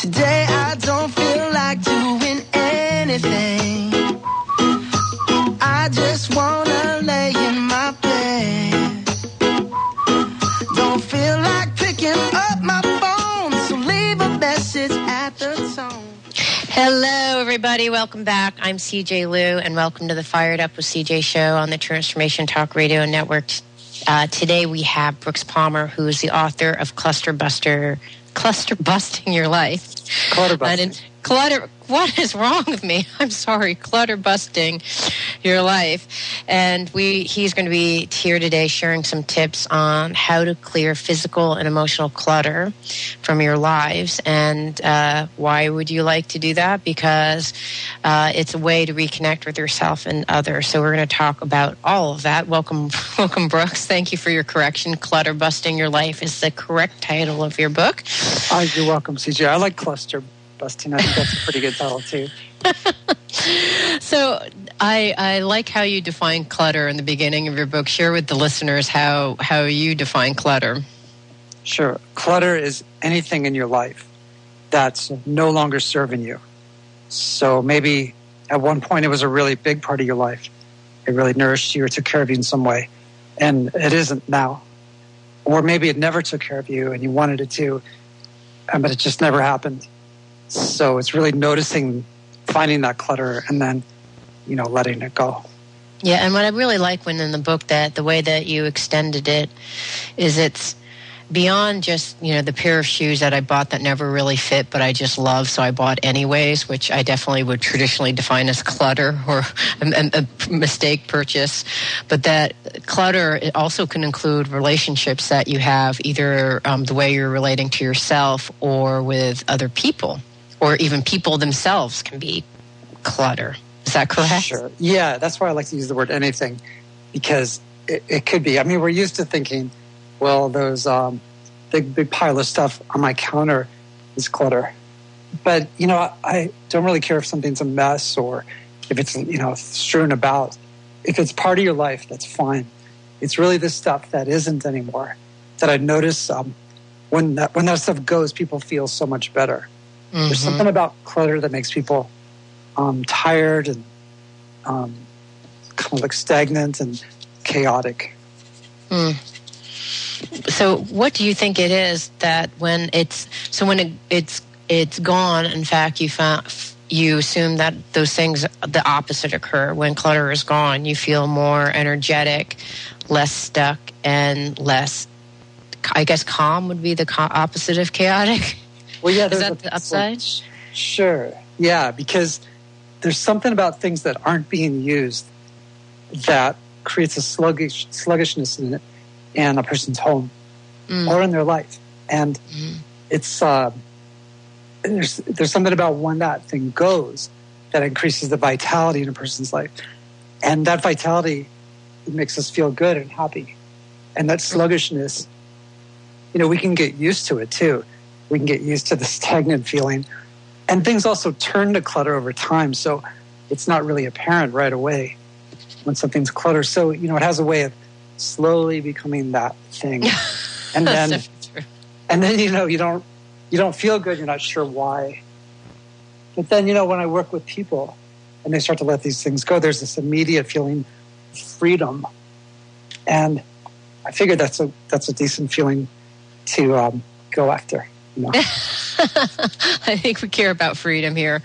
Today I don't feel like doing anything. I just wanna lay in my bed. Don't feel like picking up my phone, so leave a message at the tone. Hello, everybody. Welcome back. I'm CJ Liu, and welcome to the Fired Up with CJ show on the Transformation Talk Radio Network. Today we have Brooks Palmer, who is the author of Cluster Busting Your Life. Clutter busting. What is wrong with me? I'm sorry. Clutter busting your life. And he's going to be here today sharing some tips on how to clear physical and emotional clutter from your lives. And why would you like to do that? Because it's a way to reconnect with yourself and others. So we're going to talk about all of that. Welcome, Brooks. Thank you for your correction. Clutter Busting Your Life is the correct title of your book. You're welcome, CJ. I like cluster busting. I think that's a pretty good title, too. So I like how you define clutter in the beginning of your book. Share with the listeners how you define clutter. Sure. Clutter is anything in your life that's no longer serving you. So maybe at one point it was a really big part of your life. It really nourished you or took care of you in some way. And it isn't now. Or maybe it never took care of you and you wanted it to, but it just never happened. So it's really noticing, finding that clutter, and then, letting it go. Yeah, and what I really like when in the book that the way that you extended it is it's beyond just, the pair of shoes that I bought that never really fit, but I just love, so I bought anyways, which I definitely would traditionally define as clutter or a mistake purchase. But that clutter, it also can include relationships that you have, either the way you're relating to yourself or with other people, or even people themselves can be clutter. Is that correct? Sure. Yeah, that's why I like to use the word anything, because it could be. I mean, we're used to thinking, well, those big pile of stuff on my counter is clutter. But, I don't really care if something's a mess or if it's, strewn about. If it's part of your life, that's fine. It's really the stuff that isn't anymore that I notice when that stuff goes, people feel so much better. Mm-hmm. There's something about clutter that makes people tired and kind of like stagnant and chaotic. Mm. So what do you think it is that when it's gone, in fact, you assume that those things, the opposite occur. When clutter is gone, you feel more energetic, less stuck, and less, I guess, calm would be the opposite of chaotic? Well, yeah. Is that the upside? Sure. Yeah, because there's something about things that aren't being used that creates a sluggishness in it. In a person's home or in their life. And it's there's something about when that thing goes that increases the vitality in a person's life. And that vitality makes us feel good and happy. And that sluggishness, we can get used to it too. We can get used to the stagnant feeling. And things also turn to clutter over time. So it's not really apparent right away when something's cluttered. So, it has a way of slowly becoming that thing, and then, you don't feel good. You're not sure why. But then, when I work with people and they start to let these things go, there's this immediate feeling of freedom, and I figured that's a decent feeling to go after. I think we care about freedom here.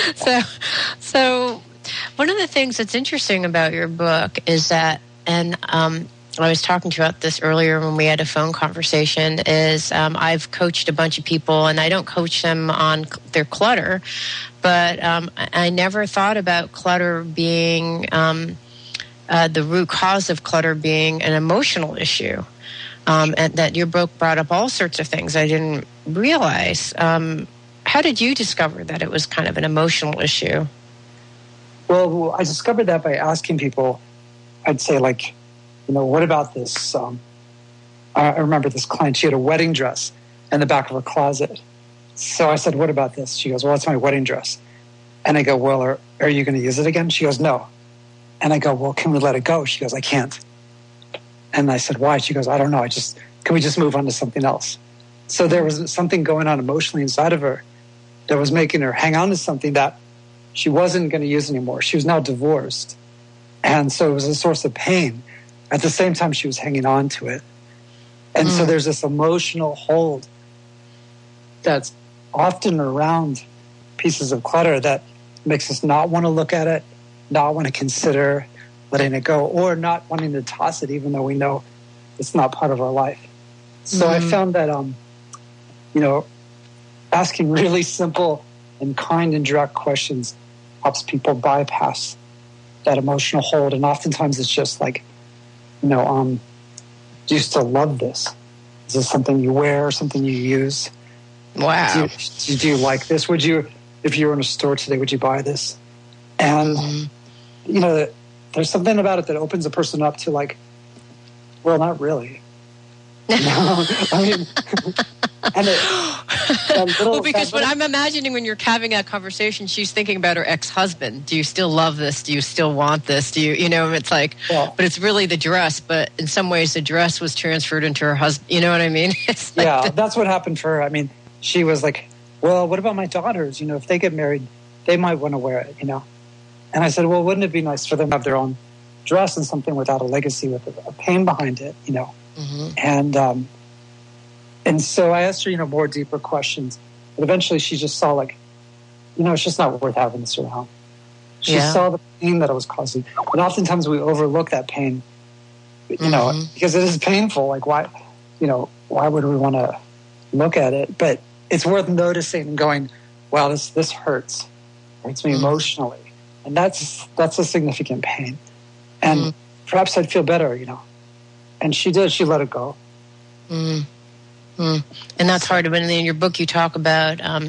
So one of the things that's interesting about your book is that, and I was talking to you about this earlier when we had a phone conversation, is I've coached a bunch of people, and I don't coach them on their clutter, but I never thought about clutter being, the root cause of clutter being an emotional issue, and that your book brought up all sorts of things I didn't realize. How did you discover that it was kind of an emotional issue? Well, I discovered that by asking people. I'd say, what about this? I remember this client, she had a wedding dress in the back of her closet. So I said, what about this? She goes, well, it's my wedding dress. And I go, well, are you going to use it again? She goes, no. And I go, well, can we let it go? She goes, I can't. And I said, why? She goes, I don't know. Can we just move on to something else? So there was something going on emotionally inside of her that was making her hang on to something that she wasn't going to use anymore. She was now divorced. And so it was a source of pain. At the same time, she was hanging on to it. And so there's this emotional hold that's often around pieces of clutter that makes us not want to look at it, not want to consider letting it go, or not wanting to toss it even though we know it's not part of our life. So I found that, asking really simple and kind and direct questions helps people bypass that emotional hold. And oftentimes it's just like, do you still love this? Is this something you wear, something you use? Wow. Do you like this? Would you, if you were in a store today, would you buy this? And, there's something about it that opens a person up to like, well, not really. I mean, because what I'm imagining when you're having that conversation, she's thinking about her ex-husband. Do you still love this? Do you still want this? Do you, it's like, but it's really the dress. But in some ways, the dress was transferred into her husband. You know what I mean? It's like that's what happened for her. I mean, she was like, well, what about my daughters? If they get married, they might want to wear it, And I said, well, wouldn't it be nice for them to have their own dress and something without a legacy, with a pain behind it, And so I asked her, more deeper questions. But eventually she just saw like, it's just not worth having this around. She saw the pain that it was causing. And oftentimes we overlook that pain, because it is painful. Like why would we want to look at it? But it's worth noticing and going, wow, this hurts. It hurts me emotionally. And that's a significant pain. And perhaps I'd feel better, And she did. She let it go. And that's hard. When in your book you talk about, and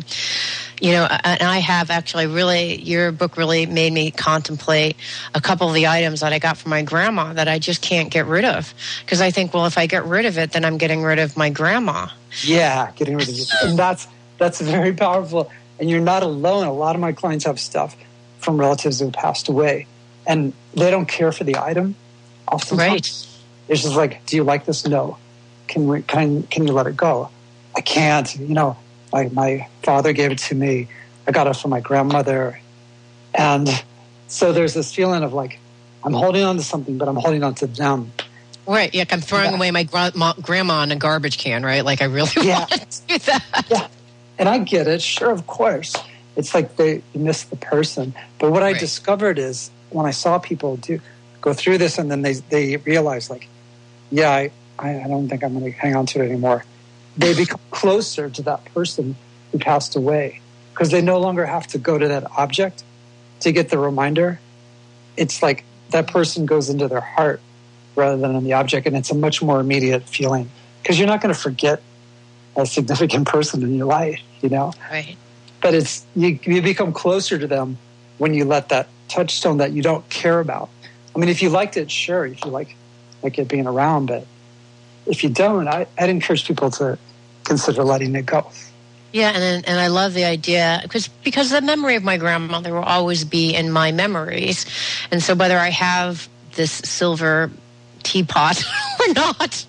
I have actually your book really made me contemplate a couple of the items that I got from my grandma that I just can't get rid of. Because I think, well, if I get rid of it, then I'm getting rid of my grandma. Yeah, getting rid of it. And that's very powerful. And you're not alone. A lot of my clients have stuff from relatives who passed away. And they don't care for the item. Oftentimes, right. It's just like, do you like this? No. Can you let it go? I can't. My father gave it to me. I got it from my grandmother. And so there's this feeling of like, I'm holding on to something, but I'm holding on to them. Right. Yeah, I'm throwing away my grandma in a garbage can, right? Like I really want to do that. Yeah. And I get it. Sure, of course. It's like they miss the person. But what I discovered is when I saw people go through this and then they realize like, I don't think I'm going to hang on to it anymore. They become closer to that person who passed away because they no longer have to go to that object to get the reminder. It's like that person goes into their heart rather than in the object, and it's a much more immediate feeling because you're not going to forget a significant person in your life, Right. But it's you become closer to them when you let that touchstone that you don't care about. I mean, if you liked it, sure, if you like it being around, but if you don't, I'd encourage people to consider letting it go. Yeah, and I love the idea because the memory of my grandmother will always be in my memories, and so whether I have this silver teapot or not,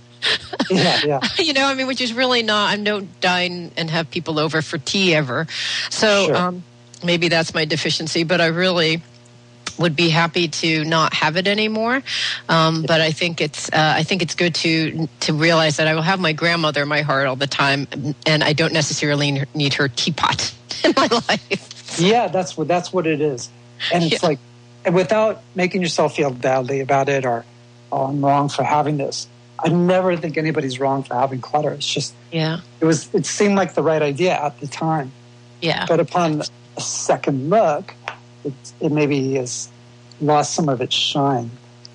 which is really not. I don't dine and have people over for tea ever, so maybe that's my deficiency. But I really would be happy to not have it anymore. But I think it's good to realize that I will have my grandmother in my heart all the time, and I don't necessarily need her teapot in my life. Yeah, that's what it is. And it's like, without making yourself feel badly about it or, oh, I'm wrong for having this. I never think anybody's wrong for having clutter. It's just, it seemed like the right idea at the time. Yeah. But upon a second look, it maybe has lost some of its shine.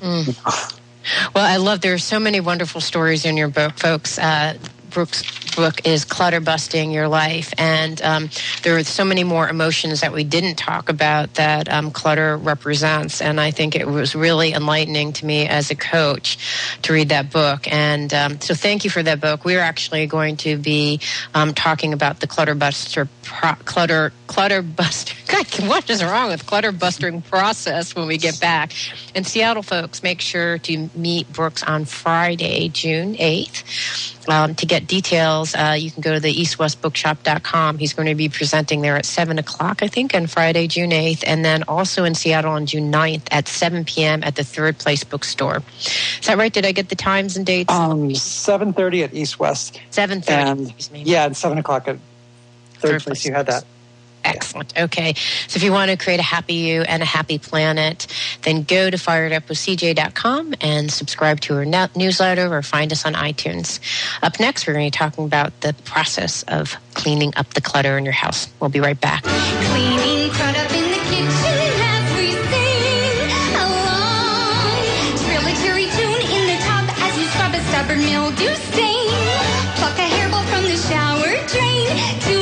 Well, there are so many wonderful stories in your book, folks. Brooke's book is Clutter Busting Your Life, and there are so many more emotions that we didn't talk about that clutter represents, and I think it was really enlightening to me as a coach to read that book, and so thank you for that book. We're actually going to be talking about the Clutter Buster. God, what is wrong with clutter busting process when we get back. And Seattle folks, make sure to meet Brooks on Friday, June 8th. To get details, you can go to the eastwestbookshop.com. He's going to be presenting there at 7 o'clock, I think, on Friday, June 8th, and then also in Seattle on June 9th at 7 p.m. at the Third Place Bookstore. Is that right? Did I get the times and dates? 7:30 at East West. 7:30. Excuse me. Yeah, and 7 o'clock at Third Place. You had that. Excellent. Okay. So if you want to create a happy you and a happy planet, then go to firedupwithcj.com and subscribe to our newsletter or find us on iTunes. Up next, we're going to be talking about the process of cleaning up the clutter in your house. We'll be right back. Cleaning clutter up in the kitchen as we sing along. Trill a cheery tune in the tub as you scrub a stubborn mildew stain. Pluck a hairball from the shower drain to